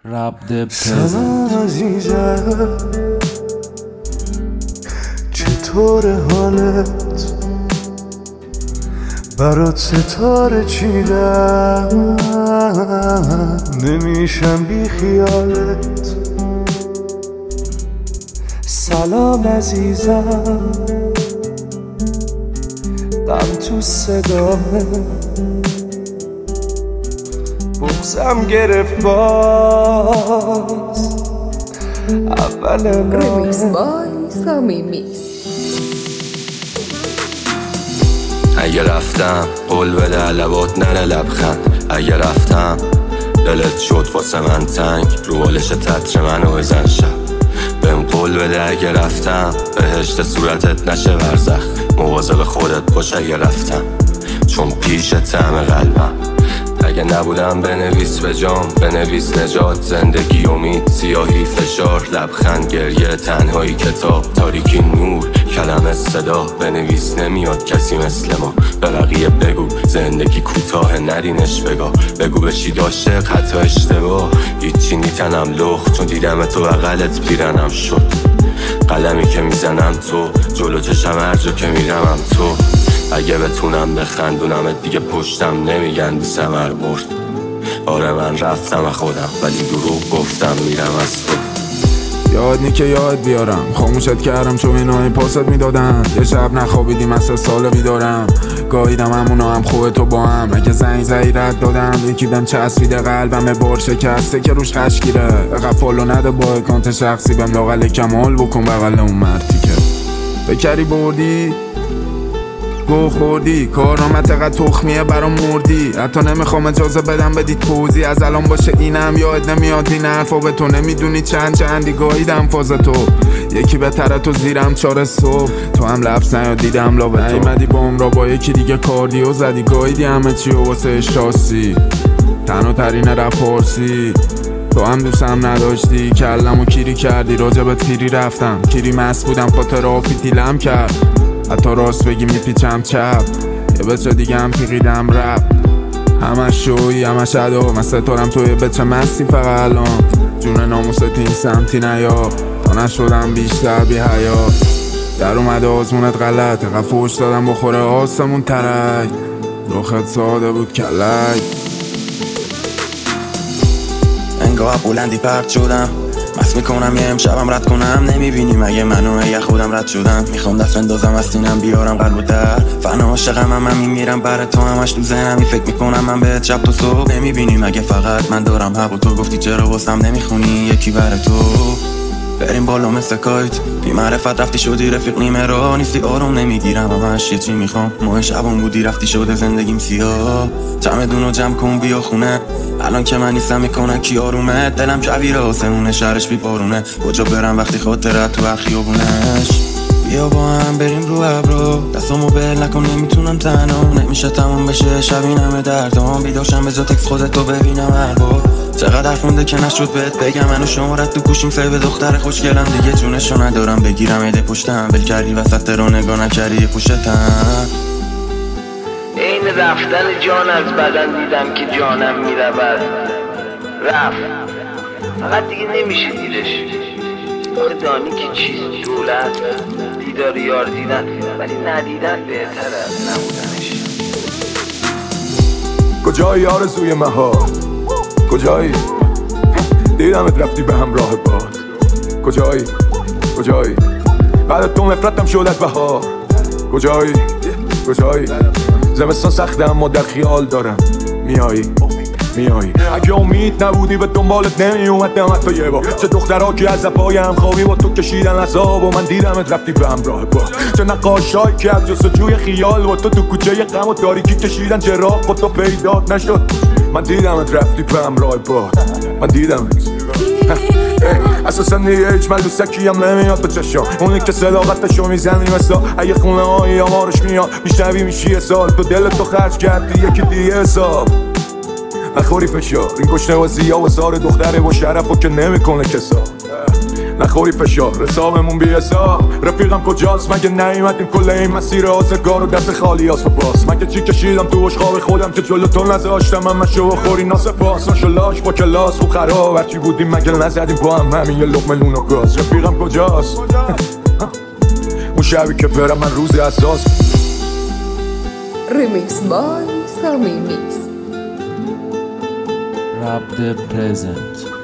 رب سلام عزیزم، چطور حالت؟ برات ستاره چیدم، نمیشم بی خیالت. سلام عزیزم، غم تو صدامه، بغزم گرفت باز اول Remix by Sami Mix. اگه رفتم قول بده لبات نره لبخند. اگه رفتم دلت شد واسه من تنگ، رو بالش تتر منو بزن شب. بهم قول بده اگه رفتم بهشت صورتت نشه ورزخ. مواظب خودت باش اگه رفتم، چون پیش طعم قلبم. اگه نبودم بنویس به جام، بنویس نجات، زندگی، امید، سیاهی، فشار، لبخند، گریه، تنهایی، کتاب، تاریکی، نور، کلمه، صدا. بنویس نمیاد کسی مثل ما. به بقیه بگو زندگی کوتاه، نرینش بگاه. بگو به چی داشته حتی اشتباه. هیچی نیتنم لخ، چون دیدم تو بغلت پیرنم شد. قلمی که میزنم تو، جلو چشم هر جا که میرمم تو. اگه بتونم بخندونمت دیگه پشتم نمیگن بی ثمر مرد. آره من رفتم خودم ولی دروغ گفتم میرم از تو. یاد نی که یاد بیارم، خاموشت کردم چون اینای پاست میدادن. یه شب نخوابیدیم از 3 سال بیدارم، گاهیدم همونا هم خوبه تو با هم. اگه زنگ زدی رد دادم، یکی بهم چسبیده قلبم بار شکسته که روش خشگیره. غفالو نده با اکانت شخصی بهم لاغل کمال بکن بغل اون مردی که بکری بردی گو خوردی. کارامت قد تخمیه برام مردی، حتی نمیخوام اجازه بدم بدی توضیح. از الان باشه اینم یاد نمیاد این حرفا، به تو نمیدونی چندی گاهیدم فاز تو. یکی بهتره تو زیرم 4 صبح، تو هم لفظ نیاد دیدم لا به تو. ایمدی با عمرا با یکی دیگه کاردیو زدی، گاهیدی همه چی و واسه شاسی. تنها ترین رفت پارسی، تو هم دوستم نداشتی، کلمو کیری کردی. راجبت پیری رفتم، کیری مست بودم خاطر آفی دیلم کرد. حتی راست بگی میپیچم چپ، یه بچه دیگه هم پیقیدم رپ. همش شوی همش ادا، من ستارم توی بچه مستی فقط الان. جون ناموست این سمتی نیا، تا نشدم بیشتر بی حیا. در اومده آزمونت غلط، قفوش دادم بخوره آسمون ترک. رخت ساده بود کلک، انگاه بلندی پرد شدم. مست میکنم یه امشبم رد کنم، نمیبینی مگه منو یه خودم رد شدم. میخوام دست بندازم از سینم بیارم قلب و در فنا عاشقم هم میمیرم برای تو. همش تو ذهنم فکر میکنم من بهت شب تا صبح. نمیبینی مگه فقط من دارم حق و تو گفتی چرا واسم نمیخونی یکی برای تو. بریم بالا مثل کایت، بی معرفت رفتی شدی رفیق نیمه را. نیستی آروم نمیگیرم همش یه چی میخوام. ماه شبم بودی رفتی شده زندگیم سیاه. چمدونو جمع کن بیا خونه، الان که من نیستم میکنه کی آرومه. دلم کویره آسمونه شهرش بی بارونه، کجا برم وقتی خاطرت تو هر خیابونش. بیا با هم بریم رو ابرو، دستامو بل نکن نمیتونم تنها. نمیشه تموم بشه شب این همه دردام، بیداشم به جا تکس خودتو ببینم هر بار. چقدر حرف مونده که نشد بهت بگم، منو شمارت تو گوشیم سیو دختر خوشگلم. دیگه جونشو ندارم بگیرم ایده پشتم، ول کردی وسط رو نگاه نکردی پشتم. این رفتن جان از بدن دیدم که جانم میرود. رفت فقط دیگه نمیشه دیدش. آخه دانی که چیز دولت دیدار یار دیدن، ولی ندیدن بهتر از نبودنش. کجایی آرزوی مها؟ کجایی؟ دیدمت رفتی به همراه باد. کجایی؟ کجایی؟ بعد تو نفرتم شد از بهار. کجایی؟ کجایی؟ زمستان سخته اما در خیال دارم میایی. اگه امید نبودی به دنبالت نمی اومدم حتی یه بار. چه دخترها که از پای هم خوابی با تو کشیدن عذاب و من دیدمت رفتی به همراه باد. چه نقاشایی که از جستجوی خیال با تو کوچه غم و تاریکی کشیدن، چراغ با تو پیدا نشد. من دیدمت رفتی به همراه باد، من دیدمت. اساسا دیگه هیچ ملوسکی هم نمیاد به چشم، اونی که صداقتشو میزنی مثلا اگه خونه های آمارش میاد. میشنوی میشی یه سال، تو دلتو خرج کردی یکی دیگه حساب. نخوری فشار این کشنه بازی ها و زار دختره با شرفو که نمیکنه کسا. نخوری فشار حسابمون بی حساب. رفیقم کجاست مگه نیومدیم کل این مسیر آزگار و دست خالی هاست و باز. مگه چی کشیدم تو عشقاب خودم که جلو تو نذاشتم همه شو خوری ناسپاس. ناشالاش با کلاس خوب خراب هرچی بودیم مگه نزدیم با هم همین یه لقمه نون و گاز. رفیقم کجاست اون شبی که برم من روز اساس. Remix by Sami Mix. Rap the present.